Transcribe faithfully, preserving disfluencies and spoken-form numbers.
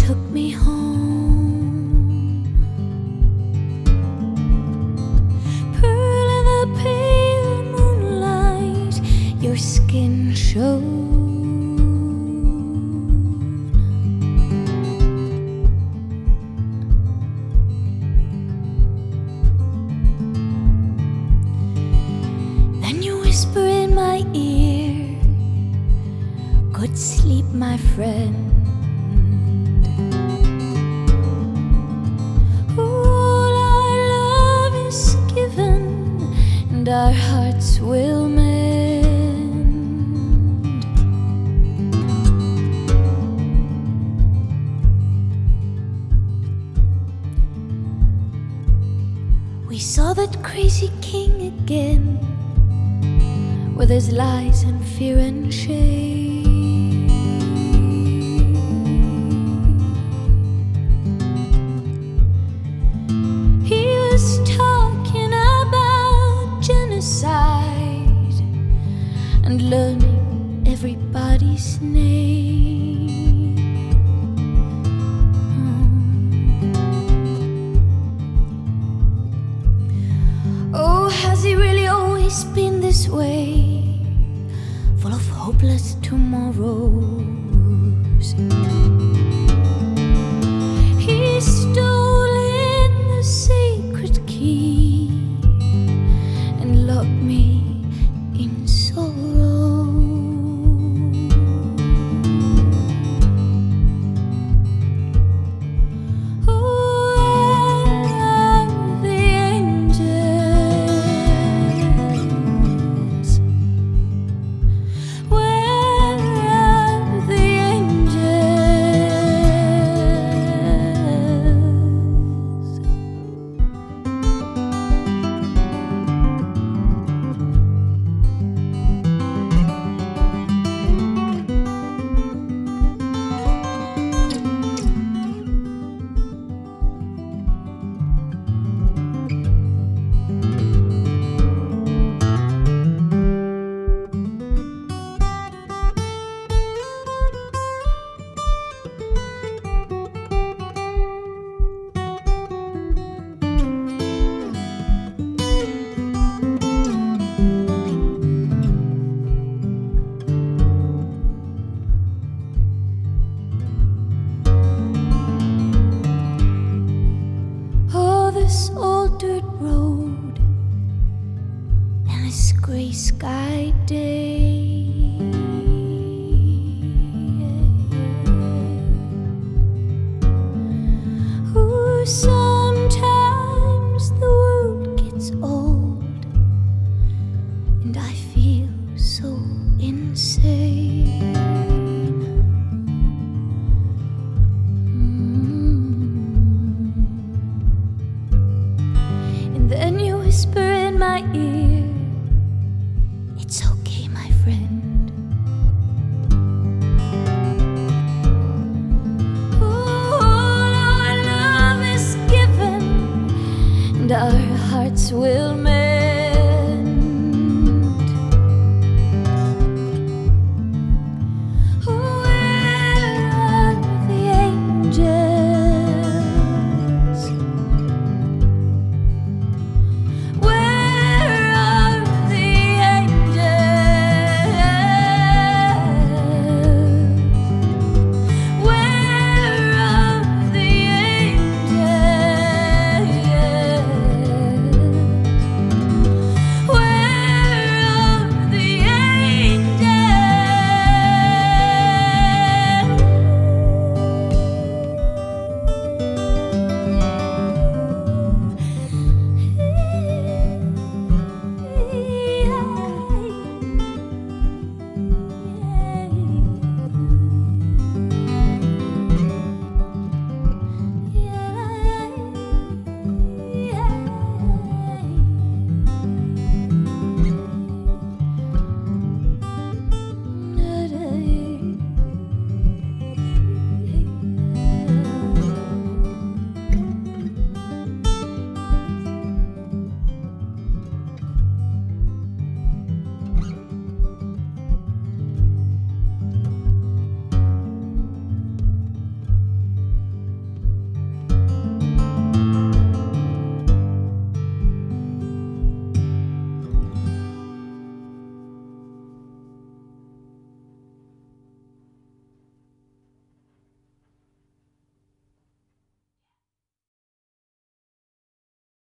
took me home. Pearl in the pale moonlight, your skin shone. Then you whisper in my ear, good sleep, my friend. All our love is given, and our hearts will mend. We saw that crazy king again, where there's lies and fear and shame. He was talking about genocide and learning everybody's name. Oh, has he really always been this way, full of hopeless tomorrows? He stole in the sacred key and locked me in sorrow. Oh, where are the angels? Where are the angels? Oh, this old dirt road and this gray sky day. Ooh, so